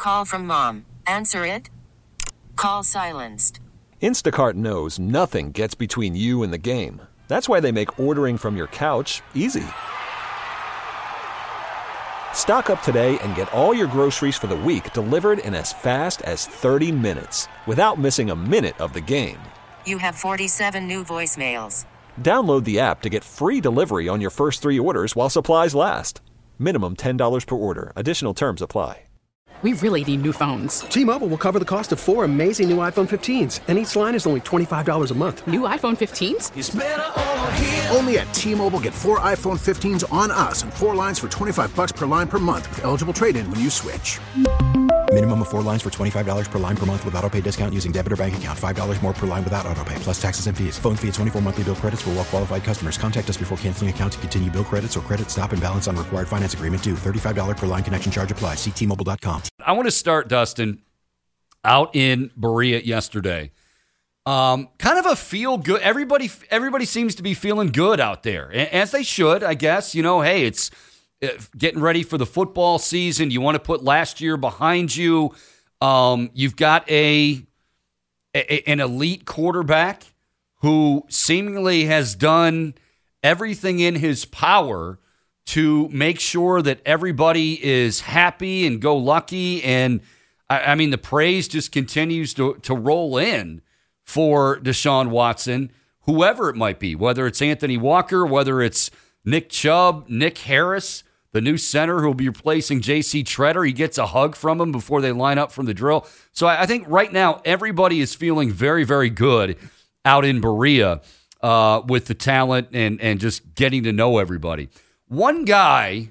Call from mom. Answer it. Call silenced. Instacart knows nothing gets between you and the game. That's why they make ordering from your couch easy. Stock up today and get all your groceries for the week delivered in as fast as 30 minutes without missing a minute of the game. You have 47 new voicemails. Download the app to get free delivery on your first 3 orders while supplies last. Minimum $10 per order. Additional terms apply. We really need new phones. T-Mobile will cover the cost of 4 amazing new iPhone 15s, and each line is only $25 a month. New iPhone 15s? It's better over here. Only at T-Mobile, get 4 iPhone 15s on us and 4 lines for $25 per line per month with eligible trade-in when you switch. Minimum of 4 lines for $25 per line per month with autopay discount using debit or bank account. $5 more per line without autopay, plus taxes and fees. Phone fee at 24 monthly bill credits for well-qualified customers. Contact us before canceling account to continue bill credits or credit stop and balance on required finance agreement due. $35 per line connection charge applies. See T-Mobile.com. I want to start, Dustin, out in Berea yesterday. Kind of a feel good. Everybody seems to be feeling good out there, as they should, I guess. You know, hey, it's getting ready for the football season. You want to put last year behind you. You've got an elite quarterback who seemingly has done everything in his power to make sure that everybody is happy and go lucky. And I mean, the praise just continues to roll in for Deshaun Watson, whoever it might be, whether it's Anthony Walker, whether it's Nick Chubb, Nick Harris, the new center who will be replacing J.C. Treader. He gets a hug from him before they line up from the drill. So I think right now everybody is feeling very, very good out in Berea with the talent and just getting to know everybody. One guy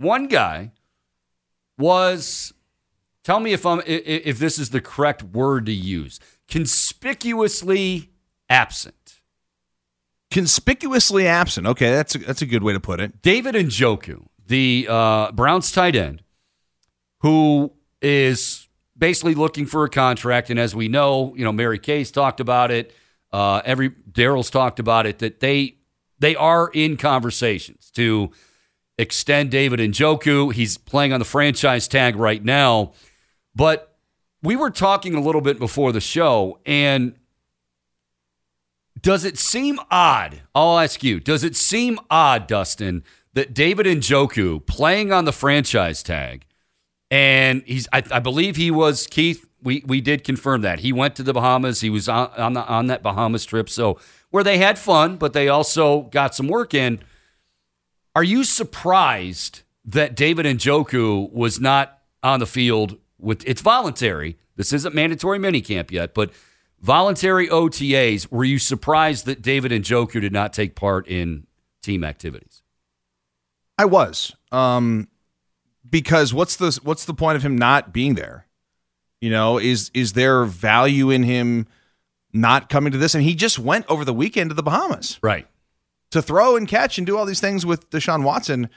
was, tell me if this is the correct word to use, conspicuously absent. Conspicuously absent. Okay, that's a good way to put it. David Njoku, the Browns tight end, who is basically looking for a contract, and as we know, Mary Kay's talked about it. Daryl's talked about it, that they are in conversations to extend David Njoku. He's playing on the franchise tag right now. But we were talking a little bit before the show, and does it seem odd? I'll ask you, does it seem odd, Dustin, that David Njoku playing on the franchise tag, and I believe he was, Keith, we did confirm that. He went to the Bahamas. He was on that Bahamas trip, so where they had fun, but they also got some work in. Are you surprised that David Njoku was not on the field it's voluntary. This isn't mandatory minicamp yet, but voluntary OTAs. Were you surprised that David Njoku did not take part in team activities? I was. Because what's the point of him not being there? Is there value in him not coming to this? And he just went over the weekend to the Bahamas. Right. To throw and catch and do all these things with Deshaun Watson.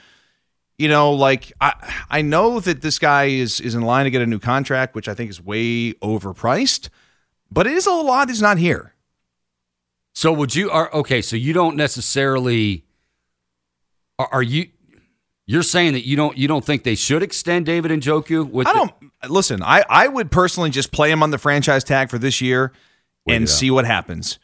I know that this guy is in line to get a new contract, which I think is way overpriced, but it is a little odd he's not here. So so you don't necessarily, you're saying that you don't think they should extend David Njoku? Listen, I would personally just play him on the franchise tag for this year and see what happens.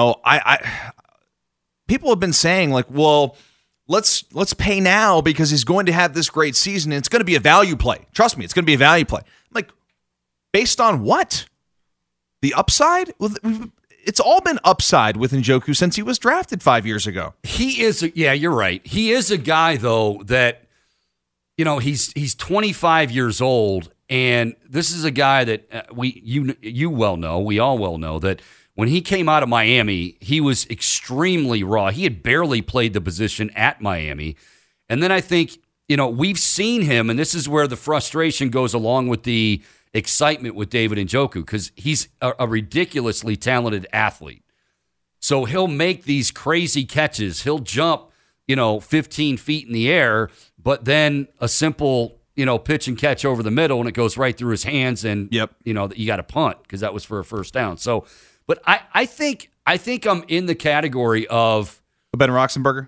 People have been saying let's pay now because he's going to have this great season and it's going to be a value play. Trust me, it's going to be a value play. Based on what? The upside? It's all been upside with Njoku since he was drafted 5 years ago. You're right. He is a guy though that he's 25 years old, and this is a guy that we all well know that when he came out of Miami, he was extremely raw. He had barely played the position at Miami. And then I think, we've seen him, and this is where the frustration goes along with the excitement with David Njoku, because he's a ridiculously talented athlete. So he'll make these crazy catches. He'll jump, 15 feet in the air, but then a simple, pitch and catch over the middle, and it goes right through his hands, and, you got to punt because that was for a first down. So, but I think I'm in the category of Ben Roethlisberger.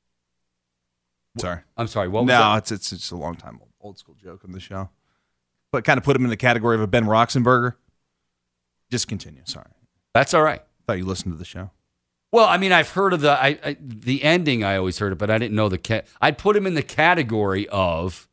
Sorry, I'm sorry. What was that? No, it's a long time old school joke on the show. but kind of put him in the category of a Ben Roethlisberger. Just continue. Sorry. That's all right. Thought you listened to the show. Well, I mean, I've heard of the ending. I always heard it, but I didn't know I'd put him in the category of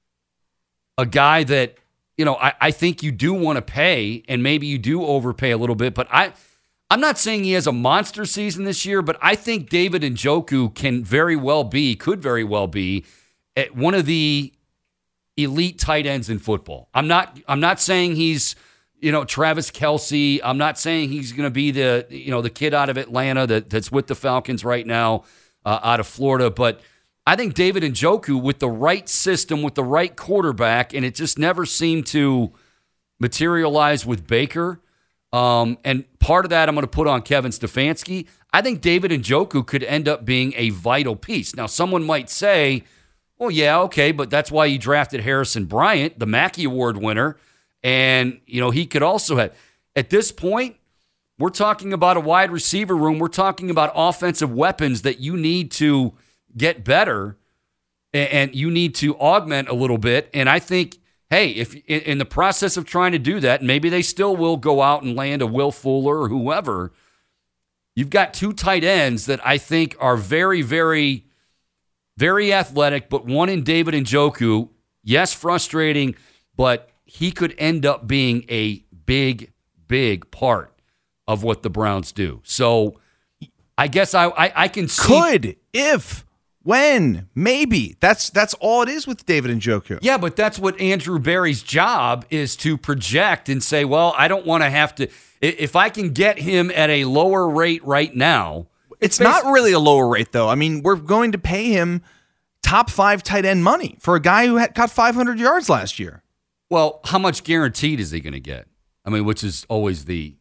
a guy that, I think you do want to pay, and maybe you do overpay a little bit. But I'm not saying he has a monster season this year, but I think David Njoku could very well be at one of the elite tight ends in football. I'm not saying he's Travis Kelce. I'm not saying he's going to be the kid out of Atlanta that's with the Falcons right now out of Florida. But I think David Njoku, with the right system, with the right quarterback, and it just never seemed to materialize with Baker. And part of that I'm going to put on Kevin Stefanski. I think David Njoku could end up being a vital piece. Now, someone might say, well, yeah, okay, but that's why you drafted Harrison Bryant, the Mackey Award winner. And, he could also have, at this point, we're talking about a wide receiver room. We're talking about offensive weapons that you need to get better and you need to augment a little bit. And I think, hey, if in the process of trying to do that, maybe they still will go out and land a Will Fuller or whoever, you've got two tight ends that I think are very, very, very athletic, but one in David Njoku, yes, frustrating, but he could end up being a big, big part of what the Browns do. So I guess I can see. Could, if, when, maybe. That's all it is with David Njoku. Yeah, but that's what Andrew Berry's job is, to project and say, well, I don't want to have to. If I can get him at a lower rate right now. It's not really a lower rate, though. I mean, we're going to pay him top 5 tight end money for a guy who caught 500 yards last year. Well, how much guaranteed is he going to get? I mean, which is always the.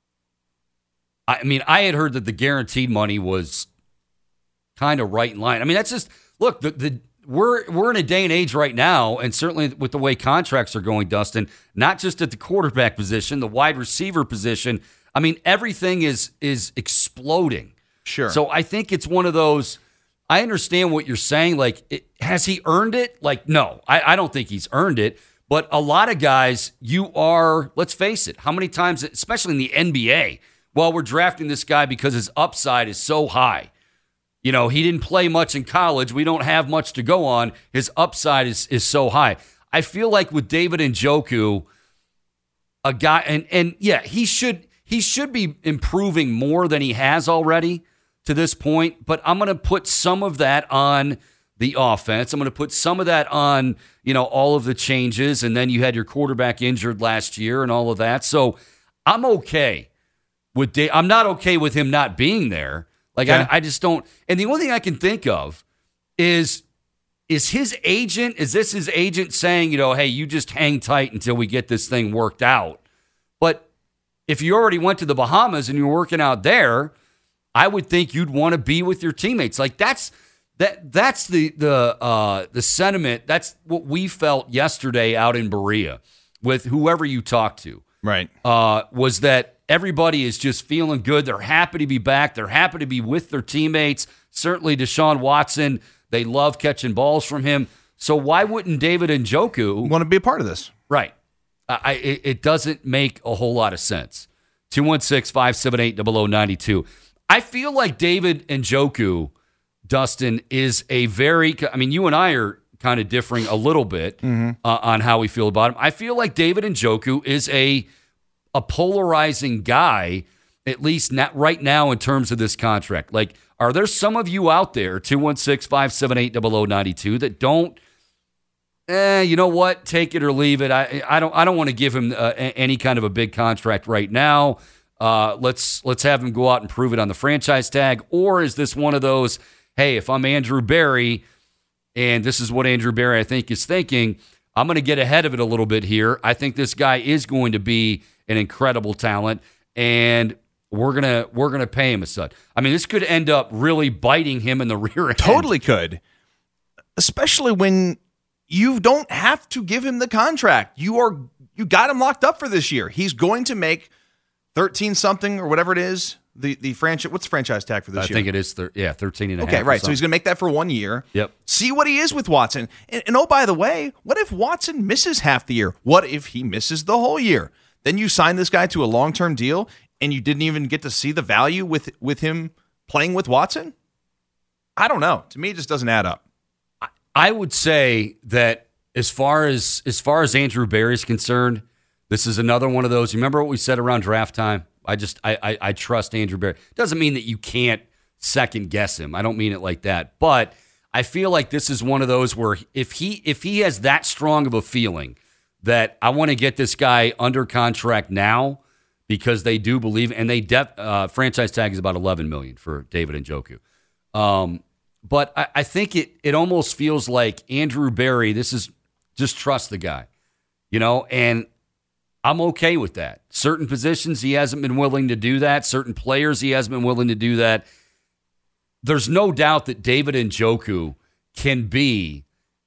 I had heard that the guaranteed money was kind of right in line. I mean, that's just look. We're in a day and age right now, and certainly with the way contracts are going, Dustin. Not just at the quarterback position, the wide receiver position. I mean, everything is exploding. Sure. So I think it's one of those. I understand what you're saying. Like, has he earned it? Like, no, I don't think he's earned it. But a lot of guys, let's face it, how many times, especially in the NBA, we're drafting this guy because his upside is so high. He didn't play much in college. We don't have much to go on. His upside is so high. I feel like with David Njoku, a guy, and yeah, he should be improving more than he has already to this point, but I'm going to put some of that on the offense. I'm going to put some of that on, all of the changes, and then you had your quarterback injured last year and all of that. So I'm okay with I'm not okay with him not being there. Like, yeah. I just don't. And the only thing I can think of is his agent, is this his agent saying, hey, you just hang tight until we get this thing worked out. But if you already went to the Bahamas and you're working out there, I would think you'd want to be with your teammates. Like, that's the sentiment. That's what we felt yesterday out in Berea with whoever you talked to. Right. Was that everybody is just feeling good. They're happy to be back. They're happy to be with their teammates. Certainly Deshaun Watson, they love catching balls from him. So why wouldn't David Njoku want to be a part of this? Right. It doesn't make a whole lot of sense. 216-578-0092. I feel like David Njoku, Dustin, is a very, you and I are kind of differing a little bit on how we feel about him. I feel like David Njoku is a polarizing guy, at least not right now in terms of this contract. Like, are there some of you out there, 216-578-0092, that don't, you know what, take it or leave it. I don't want to give him any kind of a big contract right now. Let's have him go out and prove it on the franchise tag. Or is this one of those, hey, if I'm Andrew Berry, and this is what Andrew Berry, I think, is thinking, I'm going to get ahead of it a little bit here. I think this guy is going to be an incredible talent, and we're gonna pay him as such. This could end up really biting him in the rear end. Totally could, especially when you don't have to give him the contract. You got him locked up for this year. He's going to make 13 something or whatever it is The franchise. What's the franchise tag for this year? I think it is 13.5. Okay, right. So he's going to make that for 1 year. Yep. See what he is with Watson. And oh, by the way, what if Watson misses half the year? What if he misses the whole year? Then you sign this guy to a long-term deal, and you didn't even get to see the value with him playing with Watson? I don't know. To me, it just doesn't add up. I would say that as far as Andrew Berry's concerned, this is another one of those. You remember what we said around draft time? I trust Andrew Berry. Doesn't mean that you can't second guess him. I don't mean it like that. But I feel like this is one of those where if he has that strong of a feeling that I want to get this guy under contract now because they do believe, and they franchise tag is about $11 million for David Njoku. But I think it almost feels like Andrew Berry, this is just trust the guy, and I'm okay with that. Certain positions, he hasn't been willing to do that. Certain players, he hasn't been willing to do that. There's no doubt that David Njoku can be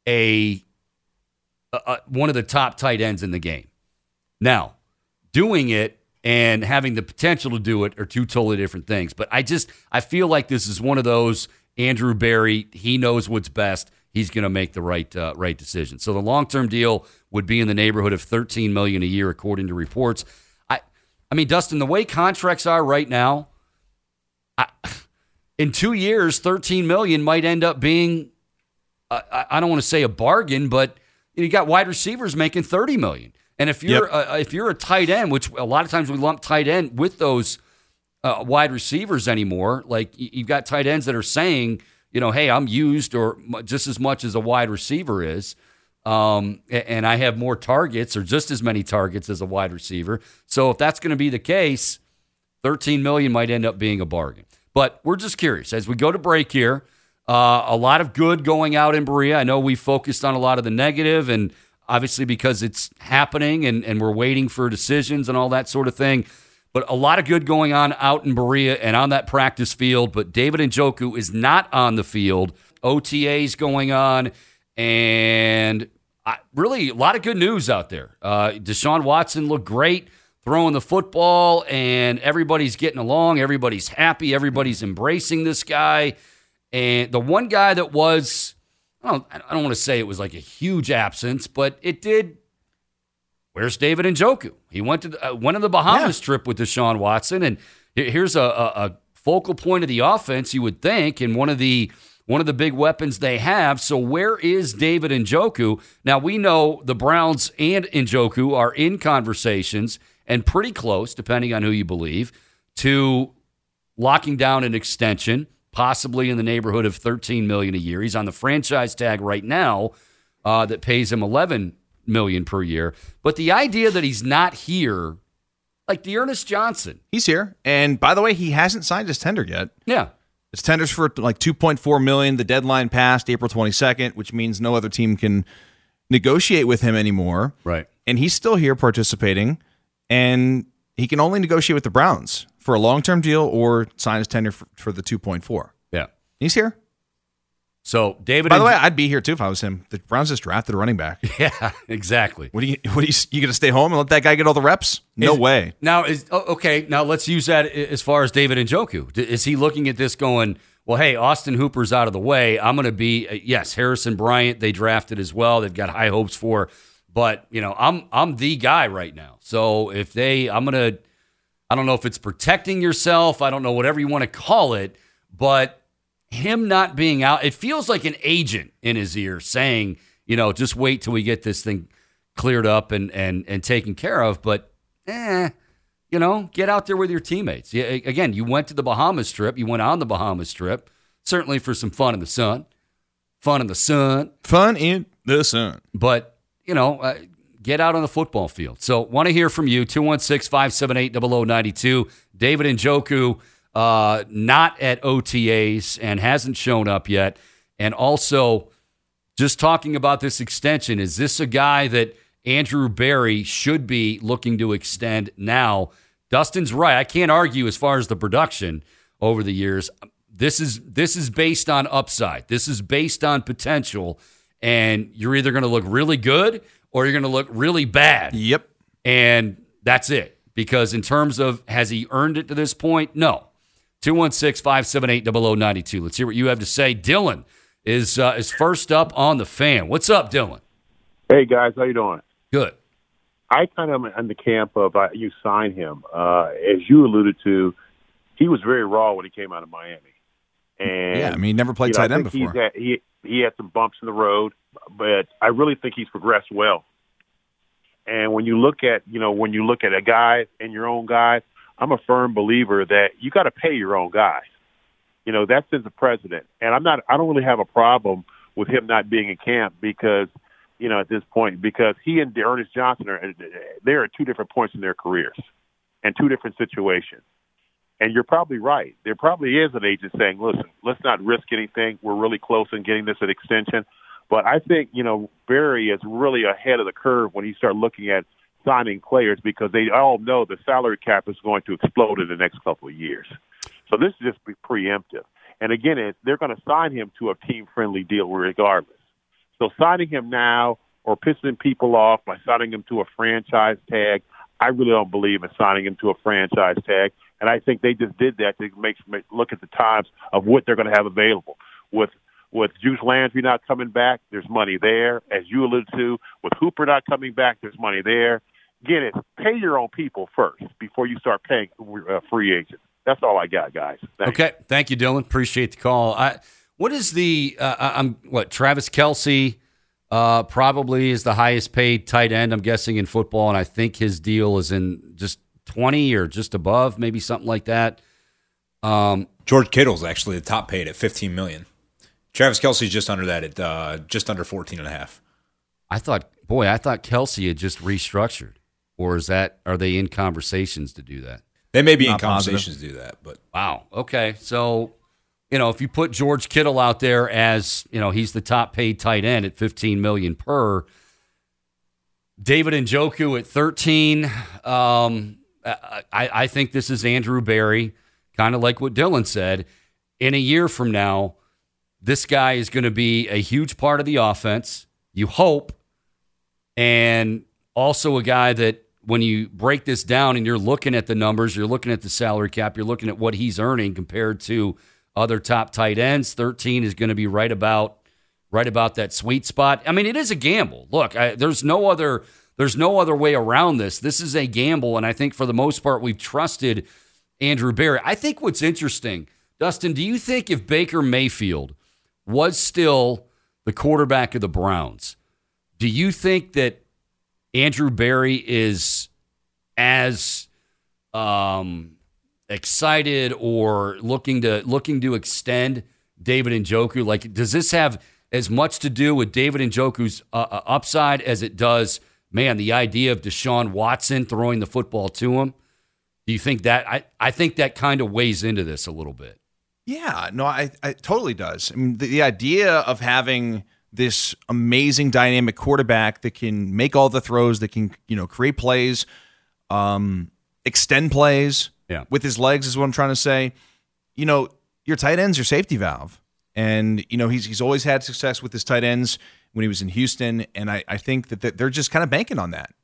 one of the top tight ends in the game. Now, doing it and having the potential to do it are two totally different things. But I feel like this is one of those Andrew Berry, he knows what's best. He's going to make the right decision. So the long-term deal would be in the neighborhood of $13 million a year, according to reports. I mean, Dustin, the way contracts are right now, in 2 years, $13 million might end up being, I don't want to say a bargain, but you got wide receivers making $30 million. And if you're a tight end, which a lot of times we lump tight end with those wide receivers anymore, like you've got tight ends that are saying, hey, I'm used or just as much as a wide receiver is, and I have more targets or just as many targets as a wide receiver. So if that's going to be the case, $13 million might end up being a bargain. But we're just curious. As we go to break here, a lot of good going out in Berea. I know we focused on a lot of the negative, and obviously because it's happening and we're waiting for decisions and all that sort of thing. But a lot of good going on out in Berea and on that practice field. But David Njoku is not on the field. OTA's going on, and really a lot of good news out there. Deshaun Watson looked great throwing the football, and everybody's getting along. Everybody's happy. Everybody's embracing this guy. And the one guy that was, I don't want to say it was like a huge absence, but it did. Where's David Njoku? He went to the Bahamas trip with Deshaun Watson, and here's a focal point of the offense, you would think, and one of the big weapons they have. So where is David Njoku? Now, we know the Browns and Njoku are in conversations and pretty close, depending on who you believe, to locking down an extension, possibly in the neighborhood of $13 million a year. He's on the franchise tag right now that pays him $11 million per year. But the idea that he's not here, like D'Ernest Johnson. He's here. And by the way, he hasn't signed his tender yet. Yeah. His tender's for like $2.4 million. The deadline passed April 22nd, which means no other team can negotiate with him anymore. Right. And he's still here participating, and he can only negotiate with the Browns for a long-term deal or sign his tender for the 2.4. Yeah. He's here. So David. By the way, I'd be here too if I was him. The Browns just drafted a running back. Yeah, exactly. What are you going to stay home and let that guy get all the reps? No way. Now Now let's use that as far as David Njoku. Is he looking at this going, well, hey, Austin Hooper's out of the way. I'm going to be yes, Harrison Bryant. They drafted as well. They've got high hopes for, but I'm the guy right now. So if I don't know if it's protecting yourself. I don't know, whatever you want to call it, but him not being out, it feels like an agent in his ear saying, just wait till we get this thing cleared up and taken care of. But, get out there with your teammates. Yeah, again, you went to the Bahamas trip. You went on the Bahamas trip, certainly for some fun in the sun. Fun in the sun. But, get out on the football field. So want to hear from you, 216-578-0092. David Njoku, not at OTAs and hasn't shown up yet. And also, just talking about this extension, is this a guy that Andrew Berry should be looking to extend now? Dustin's right. I can't argue as far as the production over the years. This is based on upside. This is based on potential. And you're either going to look really good or you're going to look really bad. Yep. And that's it. Because in terms of, has he earned it to this point? No. 216-578-0092. Let's hear what you have to say. Dylan is first up on the Fan. What's up, Dylan? Hey, guys. How you doing? Good. I kind of am in the camp of you sign him. As you alluded to, he was very raw when he came out of Miami. And yeah, I mean, he never played tight end before. He had some bumps in the road, but I really think he's progressed well. And when you look at a guy and your own guys, I'm a firm believer that you got to pay your own guys. That's as the president. And I don't really have a problem with him not being in camp because, at this point, because he and Ernest Johnson they're at two different points in their careers and two different situations. And you're probably right. There probably is an agent saying, listen, let's not risk anything. We're really close in getting this an extension. But I think, Barry is really ahead of the curve when you start looking at signing players because they all know the salary cap is going to explode in the next couple of years. So this is just preemptive. And again, they're going to sign him to a team-friendly deal regardless. So signing him now or pissing people off by signing him to a franchise tag, I really don't believe in signing him to a franchise tag. And I think they just did that to look at the times of what they're going to have available. With Juice Landry not coming back, there's money there. As you alluded to, with Hooper not coming back, there's money there. Again, pay your own people first before you start paying free agents. That's all I got, guys. Thanks. Okay, thank you, Dylan. Appreciate the call. What is the Travis Kelce probably is the highest paid tight end, I'm guessing, in football, and I think his deal is in just 20 or just above, maybe something like that. George Kittle's actually the top paid at $15 million. Travis Kelce's just under that at just under 14.5. I thought Kelce had just restructured, or are they in conversations to do that? They may be in conversations to do that, but wow. Okay, so if you put George Kittle out there as he's the top paid tight end at $15 million per. David Njoku at 13. I think this is Andrew Berry, kind of like what Dylan said. In a year from now, this guy is going to be a huge part of the offense, you hope, and also a guy that when you break this down and you're looking at the numbers, you're looking at the salary cap, you're looking at what he's earning compared to other top tight ends, 13 is going to be right about that sweet spot. I mean, it is a gamble. Look, there's no other way around this. This is a gamble, and I think for the most part we've trusted Andrew Berry. I think what's interesting, Dustin, do you think if Baker Mayfield was still the quarterback of the Browns, do you think that Andrew Berry is as excited or looking to extend David Njoku? Like, does this have as much to do with David Njoku's upside as it does, the idea of Deshaun Watson throwing the football to him? Do you think that? I think that kind of weighs into this a little bit. Yeah, no, I totally does. I mean, the idea of having this amazing dynamic quarterback that can make all the throws, that can create plays, extend plays with his legs is what I'm trying to say. Your tight end's your safety valve, and he's always had success with his tight ends when he was in Houston, and I think that they're just kind of banking on that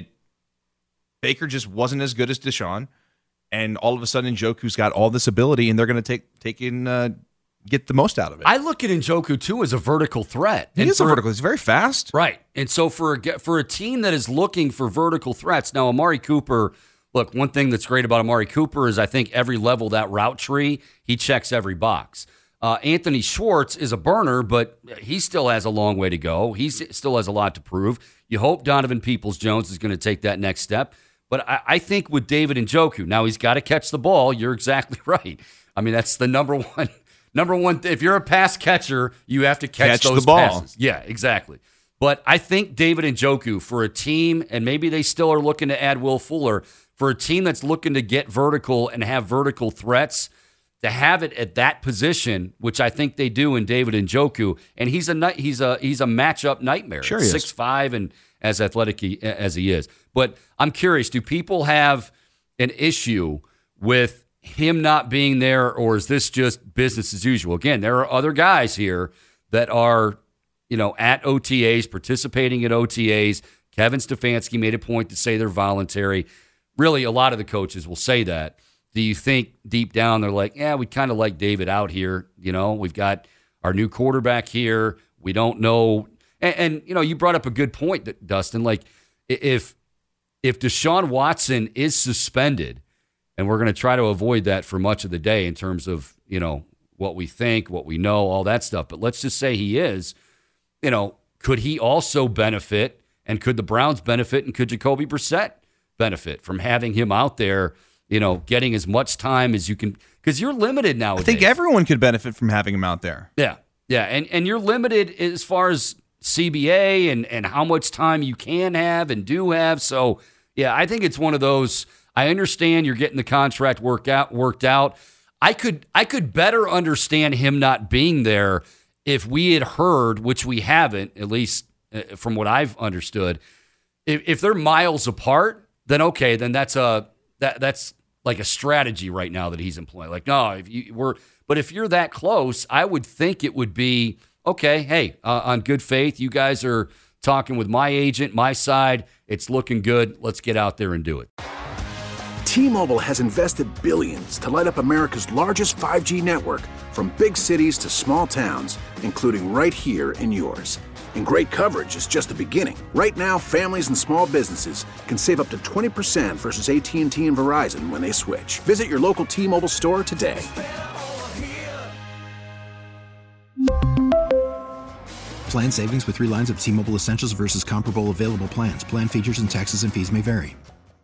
Baker just wasn't as good as Deshaun, and all of a sudden Njoku's got all this ability, and they're going to get the most out of it. I look at Njoku too as a vertical threat. He is a vertical. He's very fast, right? And so for a team that is looking for vertical threats, now Amari Cooper. Look, one thing that's great about Amari Cooper is I think every level of that route tree, he checks every box. Anthony Schwartz is a burner, but he still has a long way to go. He still has a lot to prove. You hope Donovan Peoples-Jones is going to take that next step. But I think with David Njoku, now he's got to catch the ball. You're exactly right. I mean, that's the number one. If you're a pass catcher, you have to catch those the ball. Passes. Yeah, exactly. But I think David Njoku, for a team, and maybe they still are looking to add Will Fuller, for a team that's looking to get vertical and have vertical threats, to have it at that position, which I think they do in David Njoku, and he's a matchup nightmare. Sure, he is. 6'5" and as athletic as he is. But I'm curious, do people have an issue with him not being there, or is this just business as usual? Again, there are other guys here that are, at OTAs, participating at OTAs. Kevin Stefanski made a point to say they're voluntary. Really, a lot of the coaches will say that. do you think deep down they're like, yeah, we kind of like David out here. We've got our new quarterback here. We don't know. And you brought up a good point, Dustin. Like, if Deshaun Watson is suspended, and we're going to try to avoid that for much of the day in terms of, what we think, what we know, all that stuff. But let's just say he is, could he also benefit, and could the Browns benefit, and could Jacoby Brissett benefit from having him out there, getting as much time as you can, because you're limited nowadays. I think everyone could benefit from having him out there. Yeah. And you're limited as far as CBA and how much time you can have and do have. So, yeah, I think it's one of those. I understand you're getting the contract worked out. I could better understand him not being there if we had heard, which we haven't, at least from what I've understood. If they're miles apart, then okay, then that's like a strategy right now that he's employing. Like, no, but if you're that close, I would think it would be okay. Hey, on good faith, you guys are talking with my agent, my side. It's looking good. Let's get out there and do it. T-Mobile has invested billions to light up America's largest 5G network, from big cities to small towns, including right here in yours. And great coverage is just the beginning. Right now, families and small businesses can save up to 20% versus AT&T and Verizon when they switch. Visit your local T-Mobile store today. Plan savings with 3 lines of T-Mobile Essentials versus comparable available plans. Plan features and taxes and fees may vary.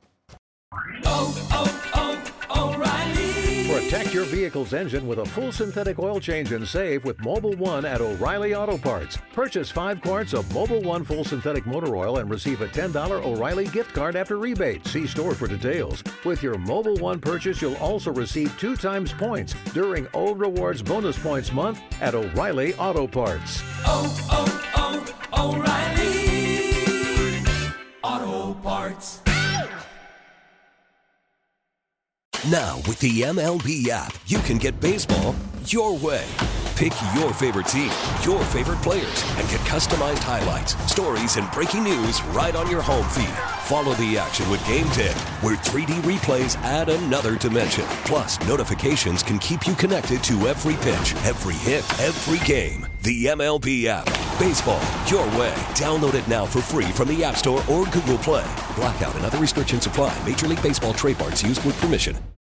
Protect your vehicle's engine with a full synthetic oil change and save with Mobil 1 at O'Reilly Auto Parts. Purchase 5 quarts of Mobil 1 full synthetic motor oil and receive a $10 O'Reilly gift card after rebate. See store for details. With your Mobil 1 purchase, you'll also receive 2 times points during O Rewards Bonus Points Month at O'Reilly Auto Parts. O'Reilly Auto Parts. Now, with the MLB app, you can get baseball your way. Pick your favorite team, your favorite players, and get customized highlights, stories, and breaking news right on your home feed. Follow the action with Game 10, where 3D replays add another dimension. Plus, notifications can keep you connected to every pitch, every hit, every game. The MLB app. Baseball your way. Download it now for free from the App Store or Google Play. Blackout and other restrictions apply. Major League Baseball trademarks used with permission.